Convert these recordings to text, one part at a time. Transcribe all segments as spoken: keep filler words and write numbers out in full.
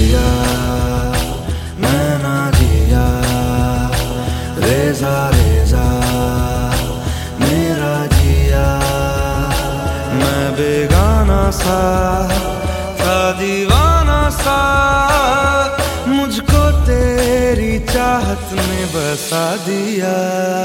जिया नैना जिया रेजा रेजा मेरा जिया। मैं बेगाना सा था दीवाना सा, मुझको तेरी चाहत ने बसा दिया।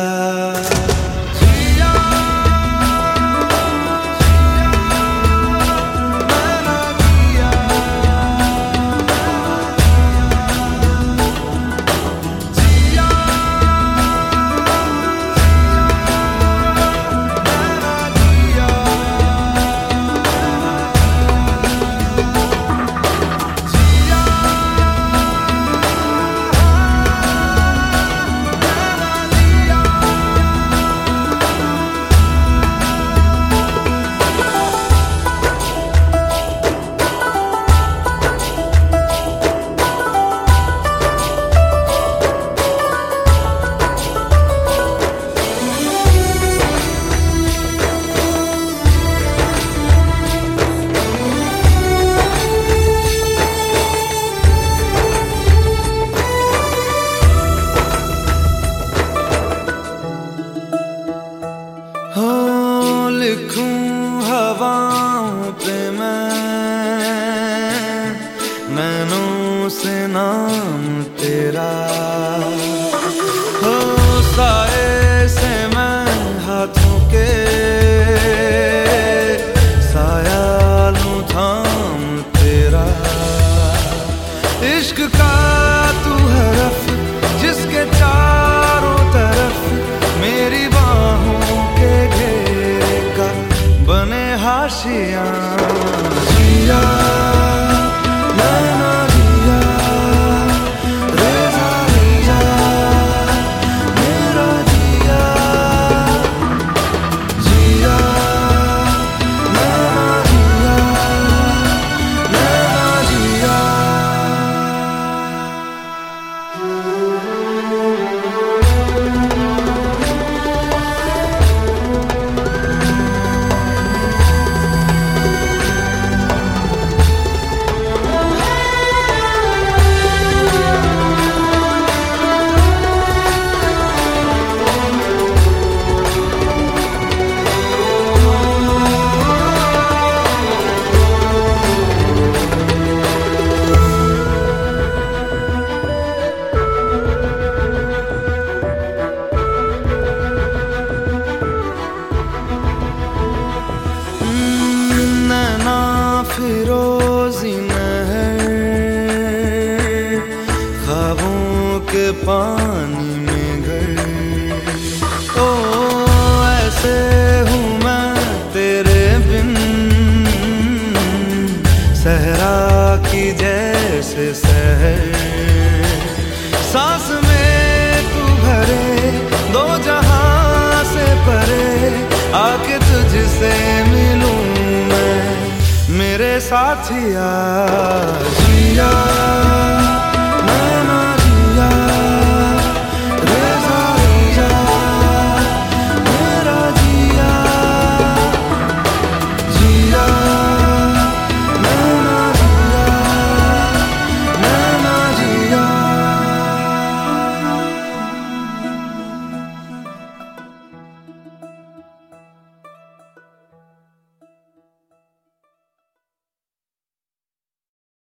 लिखूं हवाओं पे मैं नैनों से नाम तेरा, हो साए से मैं हाथों के साया लूं थाम तेरा। इश्क का तू हरफ जिसके चारों तरफ मेरी बाहों के घेरे का बने हाशिया। जिया नैना जिया रेजा रेजा मेरा जिया। जिया नैना जिया नैना जिया। फिरोजी नहर ख्वाबों के पानी में घर, ओ ऐसे हूँ मैं तेरे बिन सहरा की जैसे सहर। सांस में तू भरे दो जहां से परे, आके तुझसे मिलूं मैं मेरे साथिया। जिया